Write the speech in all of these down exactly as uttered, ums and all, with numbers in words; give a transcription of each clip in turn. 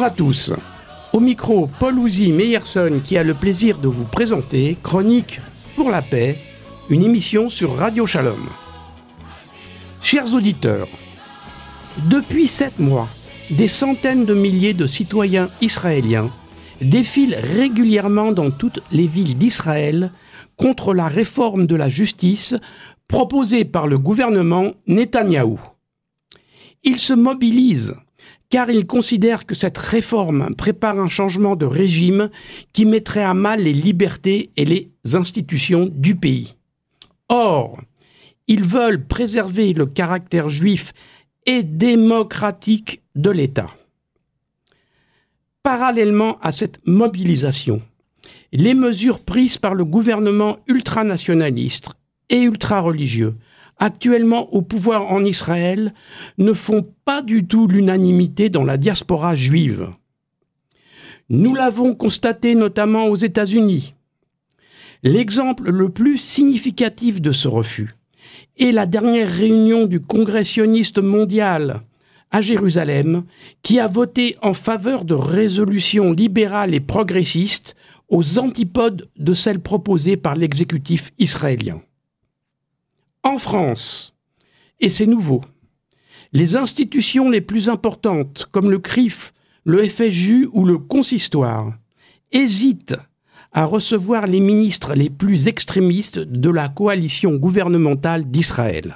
Bonjour à tous. Au micro, Paul Ouzy Meyerson qui a le plaisir de vous présenter Chronique pour la paix, une émission sur Radio Shalom. Chers auditeurs, depuis sept mois, des centaines de milliers de citoyens israéliens défilent régulièrement dans toutes les villes d'Israël contre la réforme de la justice proposée par le gouvernement Netanyahou. Ils se mobilisent car ils considèrent que cette réforme prépare un changement de régime qui mettrait à mal les libertés et les institutions du pays. Or, ils veulent préserver le caractère juif et démocratique de l'État. Parallèlement à cette mobilisation, les mesures prises par le gouvernement ultranationaliste et ultra-religieux actuellement au pouvoir en Israël ne font pas du tout l'unanimité dans la diaspora juive. Nous l'avons constaté notamment aux États-Unis. L'exemple le plus significatif de ce refus est la dernière réunion du Congrès sioniste mondial à Jérusalem, qui a voté en faveur de résolutions libérales et progressistes aux antipodes de celles proposées par l'exécutif israélien. En France, et c'est nouveau, les institutions les plus importantes, comme le C R I F, le F S J ou le Consistoire, hésitent à recevoir les ministres les plus extrémistes de la coalition gouvernementale d'Israël.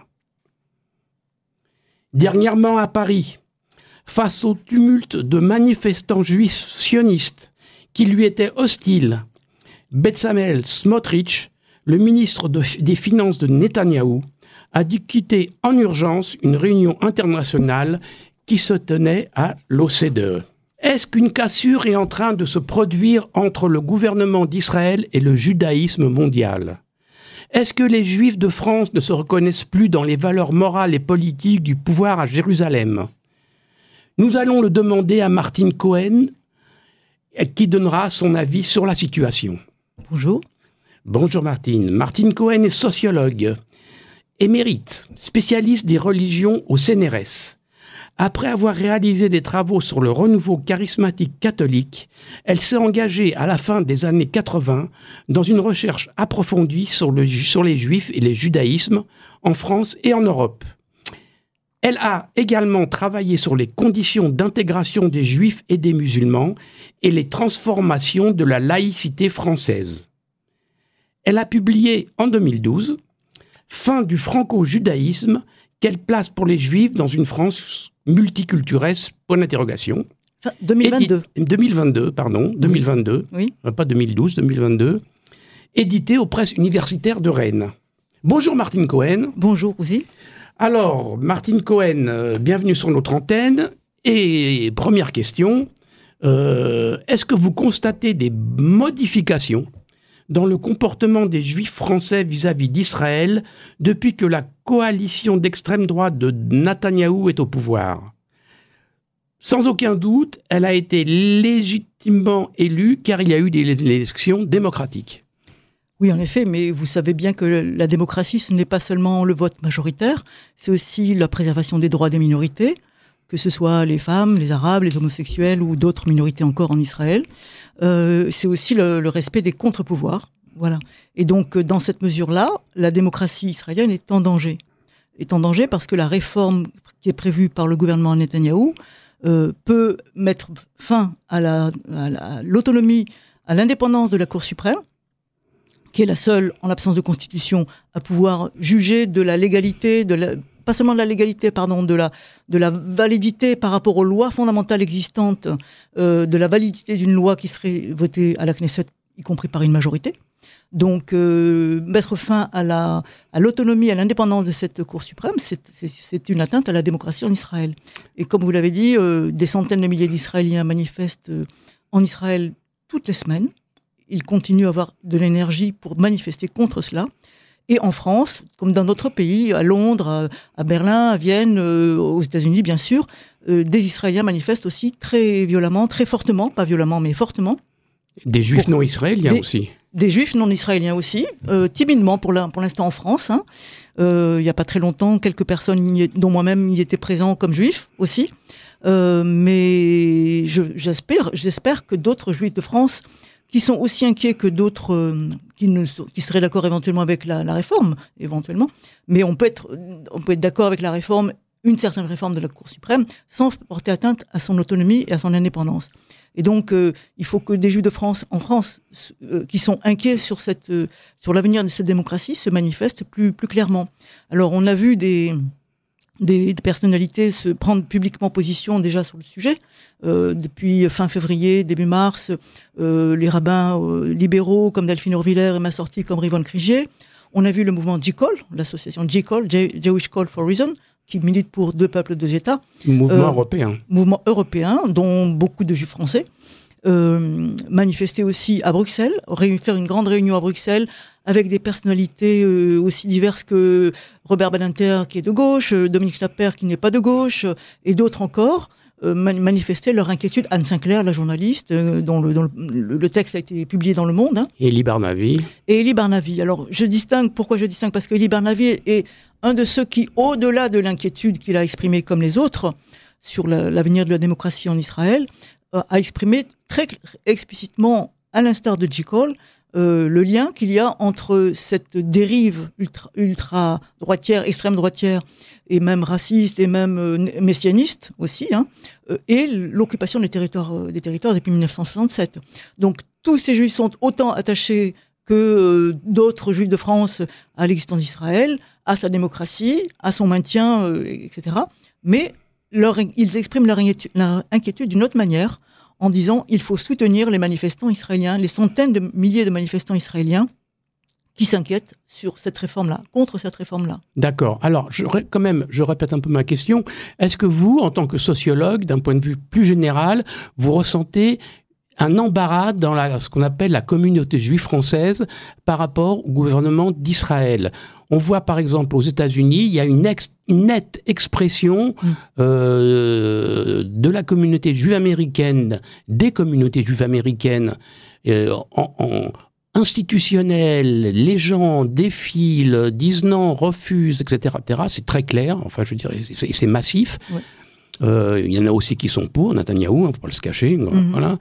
Dernièrement à Paris, face au tumulte de manifestants juifs sionistes qui lui étaient hostiles, Bezalel Smotrich, le ministre de, des Finances de Netanyahou, a dû quitter en urgence une réunion internationale qui se tenait à l'O C D E. Est-ce qu'une cassure est en train de se produire entre le gouvernement d'Israël et le judaïsme mondial ? Est-ce que les Juifs de France ne se reconnaissent plus dans les valeurs morales et politiques du pouvoir à Jérusalem ? Nous allons le demander à Martine Cohen, qui donnera son avis sur la situation. Bonjour. Bonjour Martine. Martine Cohen est sociologue, émérite, spécialiste des religions au C N R S. Après avoir réalisé des travaux sur le renouveau charismatique catholique, elle s'est engagée à la fin des années quatre-vingts dans une recherche approfondie sur, le, sur les juifs et les judaïsmes en France et en Europe. Elle a également travaillé sur les conditions d'intégration des juifs et des musulmans et les transformations de la laïcité française. Elle a publié en deux mille douze « Fin du franco-judaïsme, quelle place pour les juifs dans une France multiculturelle ?» point d'interrogation. Enfin, deux mille vingt-deux. Édi- deux mille vingt-deux, pardon, deux mille vingt-deux. Oui. Euh, pas deux mille douze, deux mille vingt-deux. Édité aux presses universitaires de Rennes. Bonjour Martine Cohen. Bonjour Ouzy. Alors, Martine Cohen, euh, bienvenue sur notre antenne. Et première question, euh, est-ce que vous constatez des modifications dans le comportement des Juifs français vis-à-vis d'Israël depuis que la coalition d'extrême droite de Netanyahou est au pouvoir ? Sans aucun doute, elle a été légitimement élue car il y a eu des élections démocratiques. Oui, en effet, mais vous savez bien que la démocratie, ce n'est pas seulement le vote majoritaire, c'est aussi la préservation des droits des minorités, que ce soit les femmes, les arabes, les homosexuels ou d'autres minorités encore en Israël. Euh, c'est aussi le, le respect des contre-pouvoirs. Voilà. Et donc, dans cette mesure-là, la démocratie israélienne est en danger. Est en danger parce que la réforme qui est prévue par le gouvernement Netanyahou euh, peut mettre fin à, la, à, la, à l'autonomie, à l'indépendance de la Cour suprême, qui est la seule, en l'absence de constitution, à pouvoir juger de la légalité, de la, pas seulement de la légalité, pardon, de la, de la validité par rapport aux lois fondamentales existantes, euh, de la validité d'une loi qui serait votée à la Knesset, y compris par une majorité. Donc, euh, mettre fin à, la, à l'autonomie, à l'indépendance de cette Cour suprême, c'est, c'est, c'est une atteinte à la démocratie en Israël. Et comme vous l'avez dit, euh, des centaines de milliers d'Israéliens manifestent euh, en Israël toutes les semaines. Ils continuent à avoir de l'énergie pour manifester contre cela. Et en France, comme dans d'autres pays, à Londres, à, à Berlin, à Vienne, euh, aux États-Unis, bien sûr, euh, des Israéliens manifestent aussi très violemment, très fortement, pas violemment, mais fortement. Des Juifs Pour, non israéliens des, aussi. Des Juifs non israéliens aussi, euh, timidement pour, la, pour l'instant en France. Hein. Euh, il n'y a pas très longtemps, quelques personnes, y, dont moi-même, y étaient présents comme Juifs aussi. Euh, mais je, j'espère, j'espère que d'autres Juifs de France, qui sont aussi inquiets que d'autres, euh, qui, ne, qui seraient d'accord éventuellement avec la, la réforme, éventuellement, mais on peut être, on peut être d'accord avec la réforme, une certaine réforme de la Cour suprême, sans porter atteinte à son autonomie et à son indépendance. Et donc, euh, il faut que des Juifs de France, en France, euh, qui sont inquiets sur, cette, euh, sur l'avenir de cette démocratie, se manifestent plus, plus clairement. Alors, on a vu des... Des, des personnalités se prendre publiquement position déjà sur le sujet. Euh, depuis fin février, début mars, euh, les rabbins euh, libéraux comme Delphine Orviller et Massorti comme Rivon Krigier. On a vu le mouvement J-Call, l'association J-Call, Jewish Call for Reason, qui milite pour deux peuples, deux États. Mouvement euh, européen. Mouvement européen, dont beaucoup de Juifs français. Euh, manifester aussi à Bruxelles, ré- faire une grande réunion à Bruxelles avec des personnalités euh, aussi diverses que Robert Badinter qui est de gauche, euh, Dominique Schnapper qui n'est pas de gauche, euh, et d'autres encore, euh, man- manifester leur inquiétude. Anne Sinclair, la journaliste, euh, dont, le, dont le, le texte a été publié dans Le Monde. Hein. Et Elie Barnavi. Et Elie Barnavi. Alors, je distingue, pourquoi je distingue ? Parce que Elie Barnavi est un de ceux qui, au-delà de l'inquiétude qu'il a exprimée comme les autres sur la, l'avenir de la démocratie en Israël, a exprimé très explicitement, à l'instar de J-Call, euh, le lien qu'il y a entre cette dérive ultra, ultra droitière, extrême droitière, et même raciste, et même euh, messianiste aussi, hein, euh, et l'occupation des territoires, euh, des territoires depuis dix-neuf cent soixante-sept. Donc tous ces juifs sont autant attachés que euh, d'autres juifs de France à l'existence d'Israël, à sa démocratie, à son maintien, euh, et cetera. Mais leur, ils expriment leur inquiétude, leur inquiétude d'une autre manière, en disant il faut soutenir les manifestants israéliens, les centaines de milliers de manifestants israéliens qui s'inquiètent sur cette réforme-là, contre cette réforme-là. D'accord. Alors, je, quand même, je répète un peu ma question. Est-ce que vous, en tant que sociologue, d'un point de vue plus général, vous ressentez un embarras dans la, ce qu'on appelle la communauté juive française par rapport au gouvernement d'Israël? On voit par exemple aux États-Unis, il y a une, ex, une nette expression mmh. euh, de la communauté juive américaine, des communautés juives américaines euh, en, en institutionnelles. Les gens défilent, disent non, refusent, et cetera, et cetera. C'est très clair. Enfin, je dirais, c'est, c'est massif. Ouais. Euh, il y en a aussi qui sont pour Netanyahou, il ne faut pas le se cacher. Mmh. Voilà.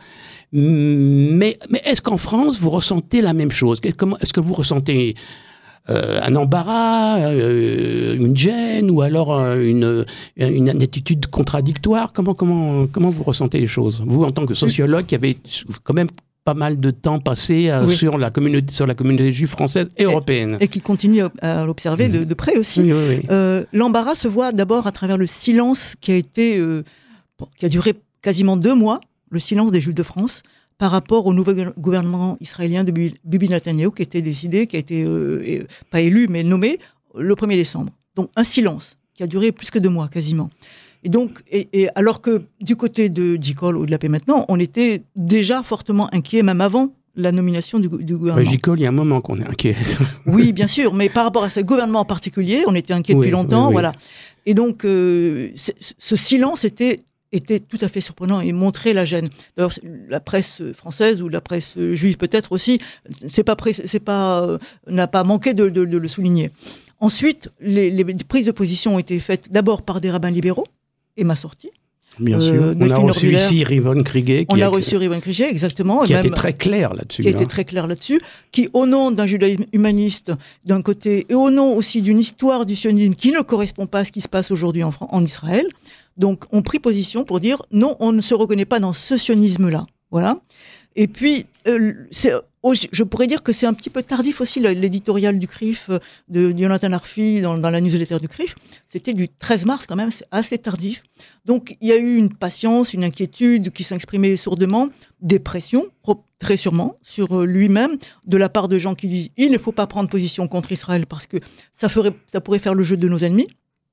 Mais, mais est-ce qu'en France, vous ressentez la même chose? Comment, est-ce que vous ressentez euh, un embarras, euh, une gêne, ou alors euh, une, une attitude contradictoire? Comment, comment, comment vous ressentez les choses? Vous, en tant que sociologue, qui avez quand même pas mal de temps passé euh, oui. sur, la communauté, sur la communauté juive française et, et européenne. Et qui continue à, à l'observer mmh. de, de près aussi. Oui, oui, oui. Euh, l'embarras se voit d'abord à travers le silence qui a été, euh, qui a duré quasiment deux mois, le silence des Juifs de France, par rapport au nouveau gouvernement israélien de Bibi Netanyahou, qui a été décidé, qui a été, euh, pas élu, mais nommé le premier décembre. Donc un silence qui a duré plus que deux mois, quasiment. Et donc, et, et alors que du côté de J-Call ou de la paix maintenant, on était déjà fortement inquiets, même avant la nomination du, du gouvernement. J-Call, il y a un moment qu'on est inquiet. Oui, bien sûr, mais par rapport à ce gouvernement en particulier, on était inquiets depuis oui, longtemps, oui, oui. voilà. Et donc, euh, ce silence était était tout à fait surprenant et montrait la gêne. D'ailleurs, la presse française ou la presse juive peut-être aussi, c'est pas, c'est pas, euh, n'a pas manqué de, de, de le souligner. Ensuite, les, les prises de position ont été faites d'abord par des rabbins libéraux et Massorti. Bien sûr. Euh, on a reçu ici Rivon Krigier. On a reçu Rivon Krigier, exactement. Qui a été très clair là-dessus. Qui a été très clair là-dessus. Qui, au nom d'un judaïsme humaniste, d'un côté, et au nom aussi d'une histoire du sionisme qui ne correspond pas à ce qui se passe aujourd'hui en, en Israël, donc ont pris position pour dire non, on ne se reconnaît pas dans ce sionisme-là. Voilà. Et puis, euh, c'est, oh, je pourrais dire que c'est un petit peu tardif aussi, l'éditorial du C R I F de Jonathan Arfi dans, dans la newsletter du C R I F. C'était du treize mars quand même, c'est assez tardif. Donc, il y a eu une patience, une inquiétude qui s'exprimait sourdement, des pressions, très sûrement, sur lui-même, de la part de gens qui disent il ne faut pas prendre position contre Israël parce que ça, ferait, ça pourrait faire le jeu de nos ennemis.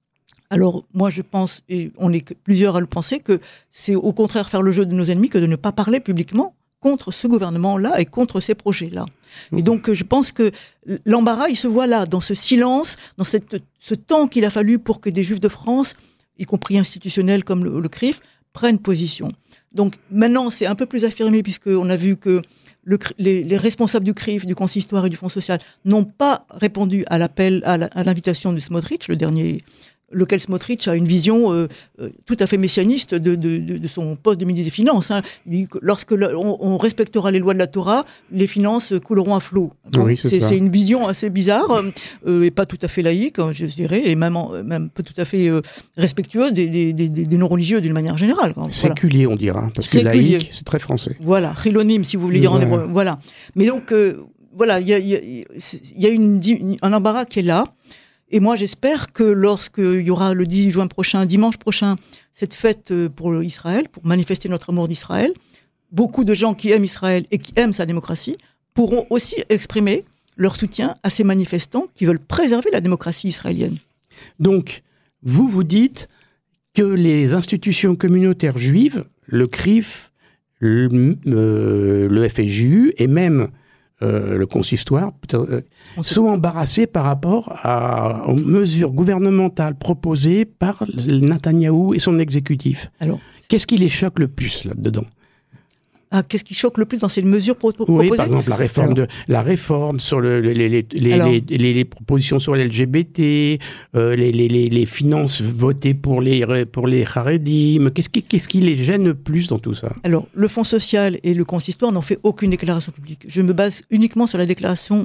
Alors, moi, je pense, et on est plusieurs à le penser, que c'est au contraire faire le jeu de nos ennemis que de ne pas parler publiquement contre ce gouvernement-là et contre ces projets-là. Mmh. Et donc, je pense que l'embarras, il se voit là, dans ce silence, dans cette, ce temps qu'il a fallu pour que des Juifs de France, y compris institutionnels comme le, le C R I F, prennent position. Donc, maintenant, c'est un peu plus affirmé, puisqu'on a vu que le, les, les responsables du C R I F, du Consistoire et du Fonds social n'ont pas répondu à l'appel, à, la, à l'invitation de Smotrich, le dernier lequel Smotrich a une vision euh, euh, tout à fait messianiste de, de, de, de son poste de ministre des Finances. Hein. Il dit que lorsque le, on, on respectera les lois de la Torah, les finances couleront à flot. Bon, oui, c'est, c'est, ça. c'est une vision assez bizarre euh, et pas tout à fait laïque, je dirais, et même, en, même pas tout à fait euh, respectueuse des, des, des, des non-religieux d'une manière générale. Voilà. Séculier, on dira, parce que Séculier. Laïque, c'est très français. Voilà, chilonim, si vous voulez dire voilà. en hébreu. Voilà. Mais donc, euh, voilà, il y a, y a, y a une, un embarras qui est là. Et moi, j'espère que lorsqu'il y aura le dix juin prochain, dimanche prochain, cette fête pour Israël, pour manifester notre amour d'Israël, beaucoup de gens qui aiment Israël et qui aiment sa démocratie pourront aussi exprimer leur soutien à ces manifestants qui veulent préserver la démocratie israélienne. Donc, vous vous dites que les institutions communautaires juives, le C R I F, le, euh, le F S J U et même euh, le consistoire, euh, sont embarrassés par rapport à, aux mesures gouvernementales proposées par Netanyahou et son exécutif. Alors, qu'est-ce qui les choque le plus là-dedans ? Ah, qu'est-ce qui choque le plus dans ces mesures pro- oui, proposées ? Oui, par exemple, la réforme, Alors, de, la réforme sur le, les, les, les, alors, les, les, les propositions sur l'L G B T, euh, les, les, les, les finances votées pour les, pour les Haredim. Qu'est-ce qui, qu'est-ce qui les gêne le plus dans tout ça ? Alors, le Fonds social et le consistoire n'ont fait aucune déclaration publique. Je me base uniquement sur la déclaration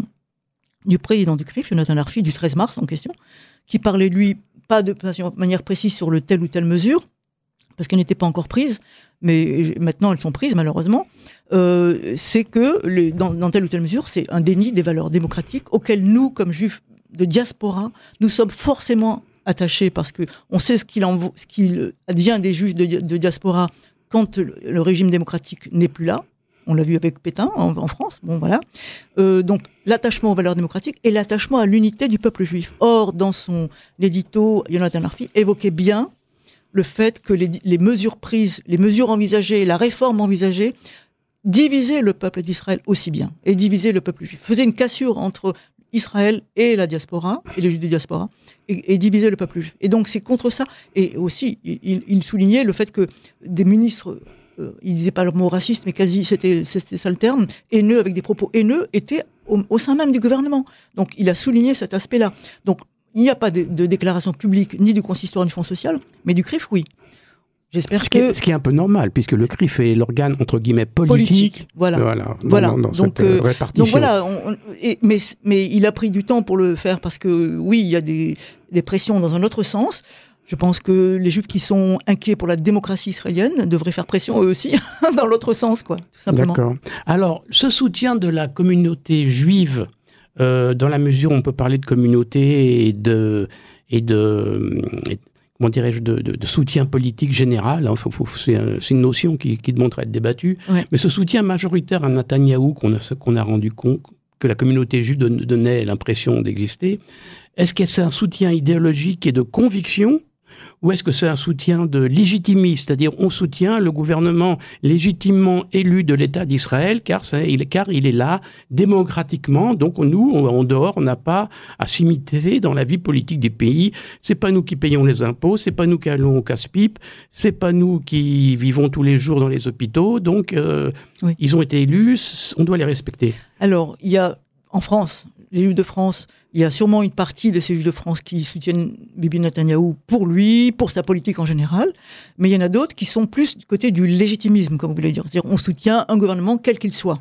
du président du C R I F, Yonatan Arfi, du treize mars en question, qui parlait, lui, pas de manière précise sur le telle ou telle mesure, parce qu'elles n'étaient pas encore prises, mais maintenant elles sont prises malheureusement, euh, c'est que les, dans, dans telle ou telle mesure, c'est un déni des valeurs démocratiques auxquelles nous, comme juifs de diaspora, nous sommes forcément attachés parce qu'on sait ce qu'il, en, ce qu'il advient des juifs de, de diaspora quand le, le régime démocratique n'est plus là. On l'a vu avec Pétain en, en France. Bon, voilà. Euh, donc, l'attachement aux valeurs démocratiques et l'attachement à l'unité du peuple juif. Or, dans son édito, Yonatan Arfi évoquait bien le fait que les, les mesures prises, les mesures envisagées, la réforme envisagée, divisaient le peuple d'Israël aussi bien, et divisaient le peuple juif. Faisait une cassure entre Israël et la diaspora, et les juifs de diaspora, et, et divisaient le peuple juif. Et donc c'est contre ça. Et aussi, il, il soulignait le fait que des ministres, euh, il disait pas le mot raciste, mais quasi, c'était, c'était ça le terme, haineux, avec des propos haineux, étaient au, au sein même du gouvernement. Donc il a souligné cet aspect-là. Donc, il n'y a pas de, de déclaration publique, ni du consistoire, ni du Fonds social, mais du C R I F, oui. J'espère ce que... Qui est, ce qui est un peu normal, puisque le C R I F est l'organe, entre guillemets, politique. politique voilà. Voilà. Dans, voilà. Dans, dans donc, cette euh, répartition. Donc voilà, on, on, et, mais, mais il a pris du temps pour le faire, parce que, oui, il y a des, des pressions dans un autre sens. Je pense que les Juifs qui sont inquiets pour la démocratie israélienne devraient faire pression eux aussi, dans l'autre sens, quoi, tout simplement. D'accord. Alors, ce soutien de la communauté juive, euh, dans la mesure où on peut parler de communauté et de... et de et, comment dirais-je, de, de, de soutien politique général, hein, faut, faut, c'est, un, c'est une notion qui, qui demande à être débattue, ouais. Mais ce soutien majoritaire à Netanyahou, qu'on a, qu'on a rendu compte, que la communauté juive donnait l'impression d'exister, est-ce que c'est un soutien idéologique et de conviction, ou est-ce que c'est un soutien de légitimisme, c'est-à-dire on soutient le gouvernement légitimement élu de l'État d'Israël, car, c'est, il, car il est là démocratiquement, donc nous, en dehors, on n'a pas à s'immiscer dans la vie politique des pays, c'est pas nous qui payons les impôts, c'est pas nous qui allons au casse-pipe, c'est pas nous qui vivons tous les jours dans les hôpitaux, donc euh, oui. Ils ont été élus, on doit les respecter. Alors, il y a en France, les Juifs de France, il y a sûrement une partie de ces Juifs de France qui soutiennent Bibi Netanyahou pour lui, pour sa politique en général, mais il y en a d'autres qui sont plus du côté du légitimisme, comme vous voulez dire. C'est-à-dire on soutient un gouvernement quel qu'il soit.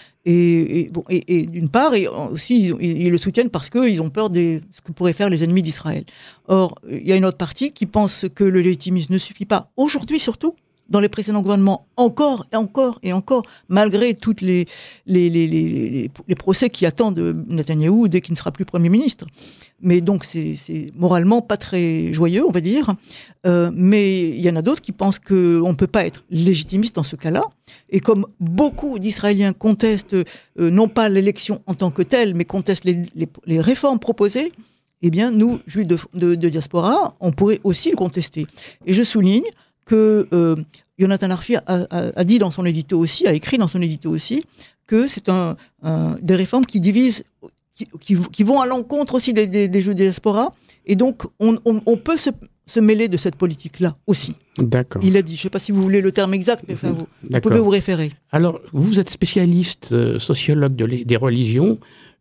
Et, et, bon, et, et d'une part, et aussi, ils, ils le soutiennent parce qu'ils ont peur de ce que pourraient faire les ennemis d'Israël. Or, il y a une autre partie qui pense que le légitimisme ne suffit pas, aujourd'hui surtout, dans les précédents gouvernements, encore et encore et encore, malgré tous les, les, les, les, les, les procès qui attendent Netanyahou dès qu'il ne sera plus Premier ministre. Mais donc, c'est, c'est moralement pas très joyeux, on va dire. Euh, mais il y en a d'autres qui pensent qu'on ne peut pas être légitimiste dans ce cas-là. Et comme beaucoup d'Israéliens contestent, euh, non pas l'élection en tant que telle, mais contestent les, les, les réformes proposées, eh bien, nous, juifs de, de, de diaspora, on pourrait aussi le contester. Et je souligne que euh, Yonatan Arfi a, a, a dit dans son édito aussi, a écrit dans son édito aussi, que c'est un, un, des réformes qui divisent, qui, qui, qui vont à l'encontre aussi des, des, des jeux de diaspora, et donc on, on, on peut se, se mêler de cette politique-là aussi. D'accord. Il a dit, je ne sais pas si vous voulez le terme exact, mais enfin, vous, vous pouvez vous référer. Alors, vous êtes spécialiste, euh, sociologue de les, des religions.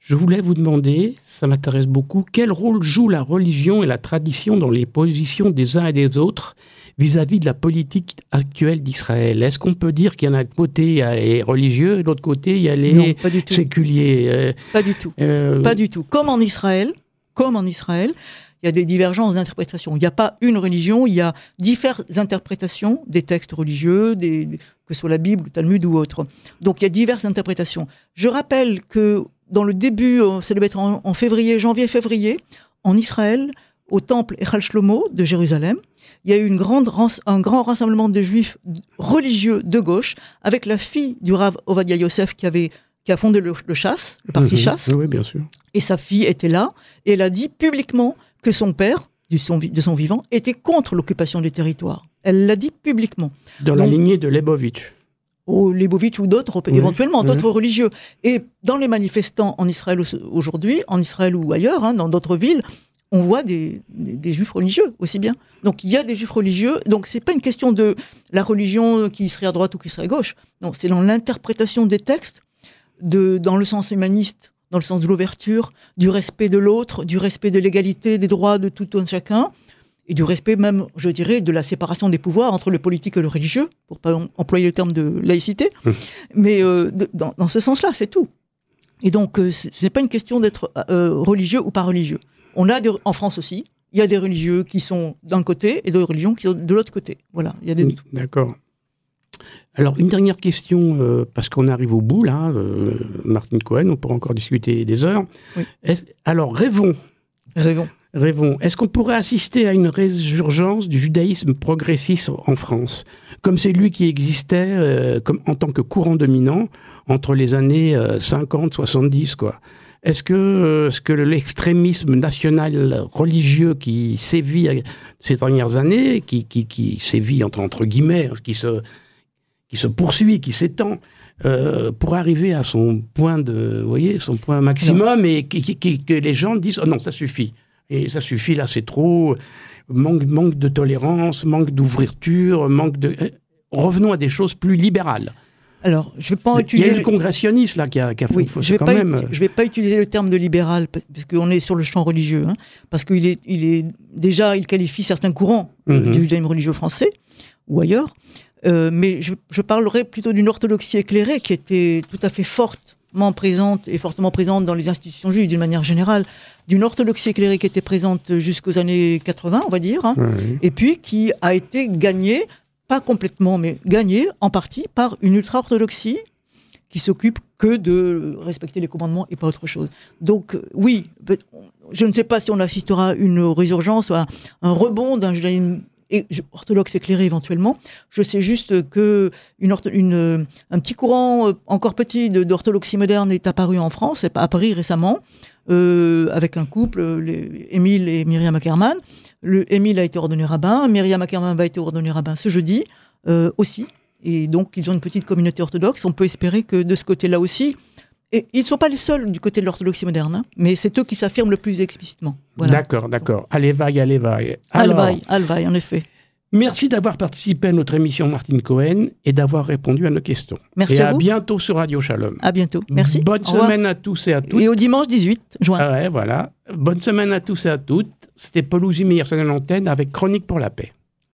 Je voulais vous demander, ça m'intéresse beaucoup, quel rôle joue la religion et la tradition dans les positions des uns et des autres vis-à-vis de la politique actuelle d'Israël? Est-ce qu'on peut dire qu'il y en a d'un côté, il y a les religieux, et de l'autre côté, il y a les non, pas du tout. séculiers euh, Pas du tout. Euh... Pas du tout. Comme en Israël, comme en Israël, il y a des divergences d'interprétation. Il n'y a pas une religion, il y a diverses interprétations des textes religieux, des, que ce soit la Bible, le Talmud ou autre. Donc il y a diverses interprétations. Je rappelle que dans le début, ça devait être en, en février, janvier-février, en Israël, au temple Echal Shlomo de Jérusalem, il y a eu une grande, un grand rassemblement de juifs religieux de gauche avec la fille du Rav Ovadia Yosef qui avait qui a fondé le, le Chasse, le parti mmh, Chasse. Oui, bien sûr. Et sa fille était là, et elle a dit publiquement que son père, du son, de son vivant, était contre l'occupation des territoires. Elle l'a dit publiquement. Dans Donc, la lignée de Lebovitch. Ou Lebovitch ou d'autres, oui, éventuellement, oui. d'autres religieux. Et dans les manifestants en Israël aujourd'hui, en Israël ou ailleurs, hein, dans d'autres villes, on voit des, des, des juifs religieux aussi bien. Donc il y a des juifs religieux, donc c'est pas une question de la religion qui serait à droite ou qui serait à gauche. Non, c'est dans l'interprétation des textes, de, dans le sens humaniste, dans le sens de l'ouverture, du respect de l'autre, du respect de l'égalité des droits de tout un chacun, et du respect même, je dirais, de la séparation des pouvoirs entre le politique et le religieux, pour pas employer le terme de laïcité, mmh. mais euh, de, dans, dans ce sens-là, c'est tout. Et donc, euh, c'est, c'est pas une question d'être euh, religieux ou pas religieux. On a des, en France aussi, il y a des religieux qui sont d'un côté et des religions qui sont de l'autre côté. Voilà, il y a des... D'accord. Alors, une dernière question, euh, parce qu'on arrive au bout, là, euh, Martine Cohen, on pourra encore discuter des heures. Oui. Est-ce, alors, rêvons. Rêvons. Rêvons. Est-ce qu'on pourrait assister à une résurgence du judaïsme progressiste en France, comme c'est lui qui existait euh, comme, en tant que courant dominant entre les années euh, cinquante soixante-dix, quoi? Est-ce que, euh, est-ce que l'extrémisme national religieux qui sévit ces dernières années, qui, qui, qui sévit entre, entre guillemets, qui se, qui se poursuit, qui s'étend, euh, pour arriver à son point de, vous voyez, son point maximum, non. et qui, qui, qui, que les gens disent oh non, ça suffit, et ça suffit là, c'est trop, manque, manque de tolérance, manque d'ouverture, manque de, revenons à des choses plus libérales. Alors, je vais pas utiliser. Il y a le congressionniste là qui a, qui a oui, fait je vais quand pas même. Uti- je vais pas utiliser le terme de libéral parce qu'on est sur le champ religieux, hein, parce qu'il est, il est déjà, il qualifie certains courants euh, mm-hmm. du judaïsme religieux français ou ailleurs, euh, mais je, je parlerai plutôt d'une orthodoxie éclairée qui était tout à fait fortement présente et fortement présente dans les institutions juives d'une manière générale, d'une orthodoxie éclairée qui était présente jusqu'aux années quatre-vingts, on va dire, hein, oui. et puis qui a été gagnée. Pas complètement, mais gagné en partie par une ultra-orthodoxie qui s'occupe que de respecter les commandements et pas autre chose. Donc oui, je ne sais pas si on assistera à une résurgence ou à un rebond d'un judaïsme orthodoxe éclairé éventuellement. Je sais juste que une ortho, une, un petit courant encore petit de, d'orthodoxie moderne est apparu en France, à Paris récemment, euh, avec un couple, les, Émile et Myriam Ackerman. Le, Émile a été ordonné rabbin, Myriam Ackerman va être ordonné rabbin ce jeudi euh, aussi. Et donc, ils ont une petite communauté orthodoxe. On peut espérer que de ce côté-là aussi, et ils ne sont pas les seuls du côté de l'orthodoxie moderne, hein, mais c'est eux qui s'affirment le plus explicitement. Voilà. D'accord, d'accord. Allez, vaille, allez, vaille. Alvaille, alvaille, en effet. Merci d'avoir participé à notre émission Martine Cohen et d'avoir répondu à nos questions. Merci et à, à vous. bientôt sur Radio Shalom. À bientôt. Merci. Bonne au semaine revoir. À tous et à toutes. Et au dimanche dix-huit juin. Ah ouais, voilà. Bonne semaine à tous et à toutes. C'était Paul Ouzimir sur l'antenne avec Chronique pour la paix.